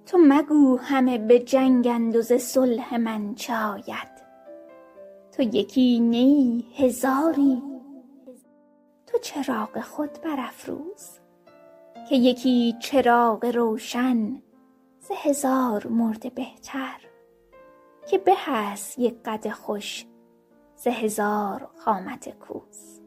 تو مگو همه به جنگند و ز صلح من چه آید. تو یکی نیی هزاری، تو چراغ خود برافروز، که یکی چراغ روشن ز هزار مرده بهتر. که به است یک قد خوش ز هزار قامت کوس.